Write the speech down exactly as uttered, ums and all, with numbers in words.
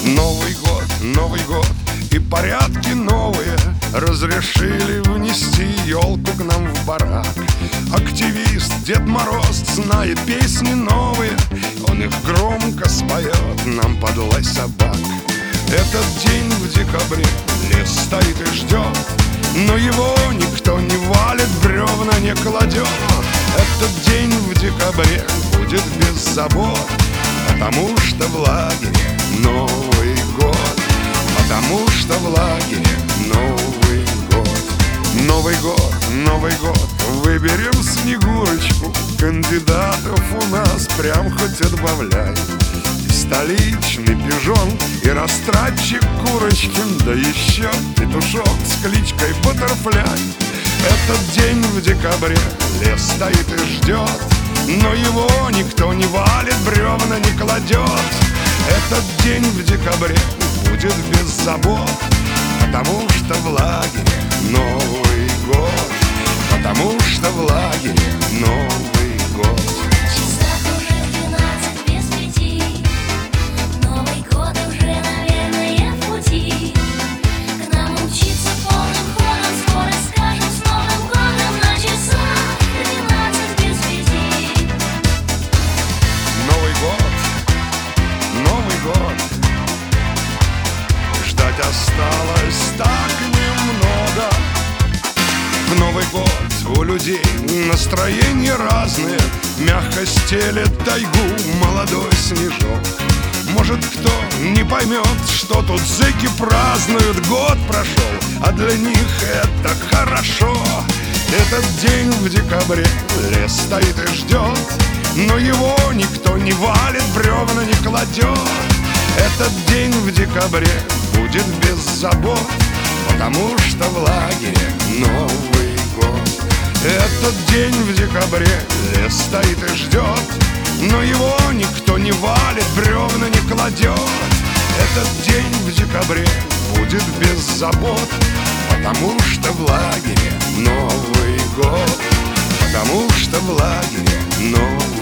Новый год, Новый год и порядки новые разрешили внести елку к нам в барак. Активист Дед Мороз знает песни новые, он их громко споет нам под лай собак. Этот день в декабре лес стоит и ждет, но его никто не валит, бревна не кладет. Этот день в декабре будет без забот, потому что в лагере Новый год. Потому что в лагере Новый год. Новый год, Новый год, выберем Снегурочку. Кандидатов у нас прям хоть отбавляй. И столичный пижон, и растратчик Курочкин, да еще петушок с кличкой Баттерфляй. Этот день в декабре лес стоит и ждет, но его никто не валит, бревна не кладет. Этот день в декабре будет без забот, потому что в лагере Новый год. Потому что в лагере Новый год. Часах уже двенадцать без пяти, Новый год уже, наверное, в пути. К нам умчится полным ходом, скоро скажем с Новым годом. На часах двенадцать без пяти. Новый год, Новый год, ждать осталось так немного. В Новый год у людей настроения разные, мягко стелет тайгу молодой снежок. Может, кто не поймет, что тут зэки празднуют, год прошел, а для них это хорошо. Этот день в декабре лес стоит и ждет, но его никто не валит, бревна не кладет. Этот день в декабре будет без забот, потому что в лагере Новый год. Этот день в декабре лес стоит и ждет, но его никто не валит, бревна не кладет. Этот день в декабре будет без забот, потому что в лагере Новый год. Потому что в лагере Новый год.